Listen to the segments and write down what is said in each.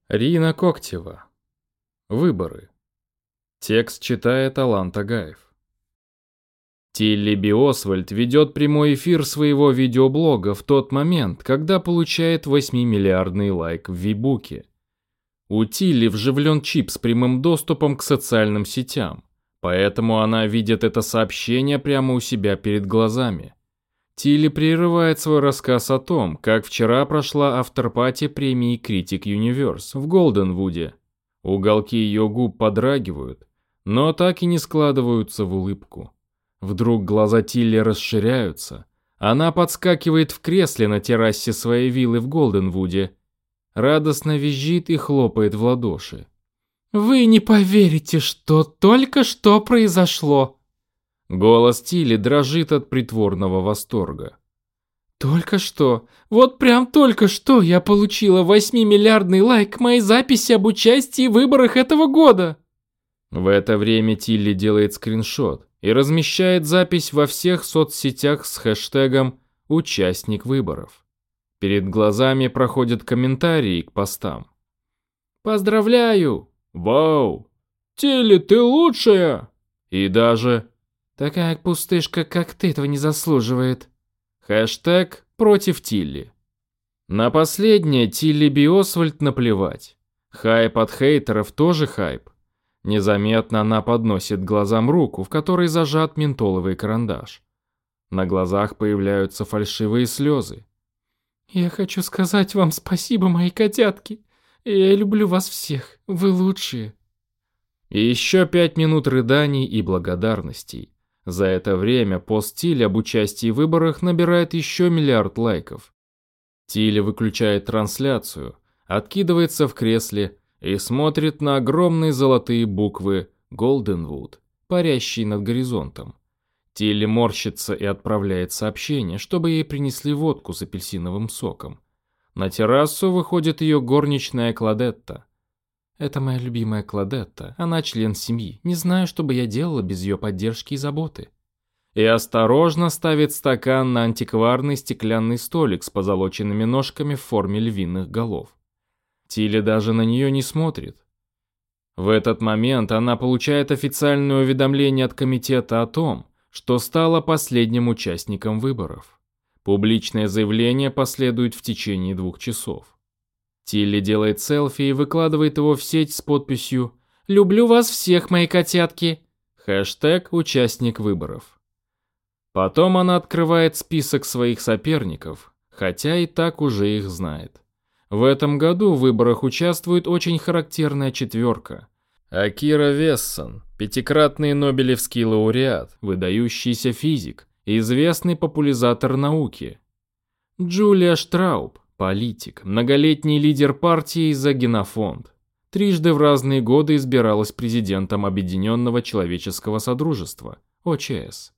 Рина Коктева. Выборы. Текст читает Алан Тагаев. Тилли Би Освальд ведет прямой эфир своего видеоблога в тот момент, когда получает 8-миллиардный лайк в Вибуке. У Тилли вживлен чип с прямым доступом к социальным сетям, поэтому она видит это сообщение прямо у себя перед глазами. Тилли прерывает свой рассказ о том, как вчера прошла афтерпати премии Critic Universe в Голденвуде. Уголки ее губ подрагивают, но так и не складываются в улыбку. Вдруг глаза Тилли расширяются. Она подскакивает в кресле на террасе своей виллы в Голденвуде, радостно визжит и хлопает в ладоши. «Вы не поверите, что только что произошло!» Голос Тилли дрожит от притворного восторга. «Только что, вот прям только что я получила 8-миллиардный лайк к моей записи об участии в выборах этого года!» В это время Тилли делает скриншот и размещает запись во всех соцсетях с хэштегом «Участник выборов». Перед глазами проходят комментарии к постам. «Поздравляю!» «Вау! Тилли, ты лучшая!» И даже «Такая пустышка, как ты, этого не заслуживает». Хэштег «Против Тилли». На последнее Тилли Би Освальд наплевать. Хайп от хейтеров тоже хайп. Незаметно она подносит глазам руку, в которой зажат ментоловый карандаш. На глазах появляются фальшивые слезы. «Я хочу сказать вам спасибо, мои котятки. Я люблю вас всех, вы лучшие». И еще 5 минут рыданий и благодарностей. За это время пост Тилли об участии в выборах набирает еще 1 миллиард лайков. Тилли выключает трансляцию, откидывается в кресле и смотрит на огромные золотые буквы «Голденвуд», парящие над горизонтом. Тилли морщится и отправляет сообщение, чтобы ей принесли водку с апельсиновым соком. На террасу выходит ее горничная Кладетта. «Это моя любимая Кладетта, она член семьи, не знаю, что бы я делала без ее поддержки и заботы». И осторожно ставит стакан на антикварный стеклянный столик с позолоченными ножками в форме львиных голов. Тилли даже на нее не смотрит. В этот момент она получает официальное уведомление от комитета о том, что стала последним участником выборов. Публичное заявление последует в течение 2 часов. Тилли делает селфи и выкладывает его в сеть с подписью «Люблю вас всех, мои котятки!» Хэштег «Участник выборов». Потом она открывает список своих соперников, хотя и так уже их знает. В этом году в выборах участвует очень характерная четверка. Акира Вессон, 5-кратный Нобелевский лауреат, выдающийся физик, известный популяризатор науки. Джулия Штрауб, политик, многолетний лидер партии за генофонд. 3 в разные годы избиралась президентом Объединенного человеческого содружества, ОЧС.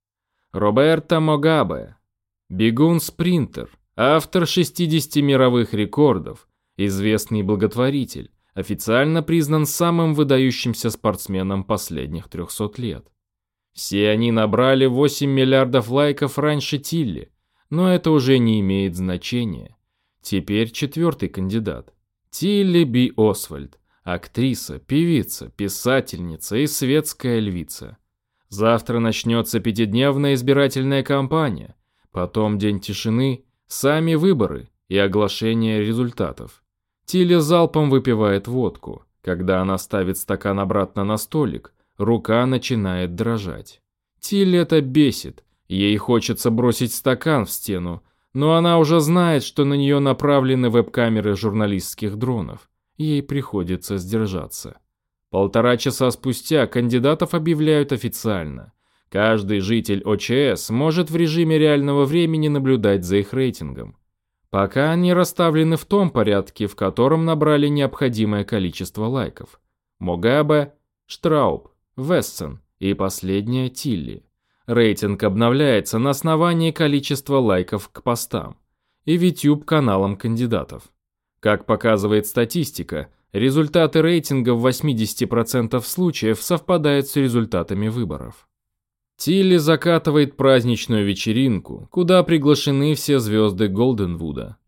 Роберто Могабе, бегун-спринтер, автор 60 мировых рекордов, известный благотворитель, официально признан самым выдающимся спортсменом последних 300 лет. Все они набрали 8 миллиардов лайков раньше Тилли, но это уже не имеет значения. Теперь 4-й кандидат. Тилли Би Освальд, актриса, певица, писательница и светская львица. Завтра начнется 5-дневная избирательная кампания, потом день тишины, сами выборы и оглашение результатов. Тилли залпом выпивает водку. Когда она ставит стакан обратно на столик, рука начинает дрожать. Тилли это бесит, ей хочется бросить стакан в стену, но она уже знает, что на нее направлены веб-камеры журналистских дронов. Ей приходится сдержаться. 1,5 часа спустя кандидатов объявляют официально. Каждый житель ОЧС может в режиме реального времени наблюдать за их рейтингом. Пока они расставлены в том порядке, в котором набрали необходимое количество лайков. Могабе, Штрауб, Вессон и последняя Тилли. Рейтинг обновляется на основании количества лайков к постам и YouTube-каналам кандидатов. Как показывает статистика, результаты рейтинга в 80% случаев совпадают с результатами выборов. Тилли закатывает праздничную вечеринку, куда приглашены все звезды Голденвуда.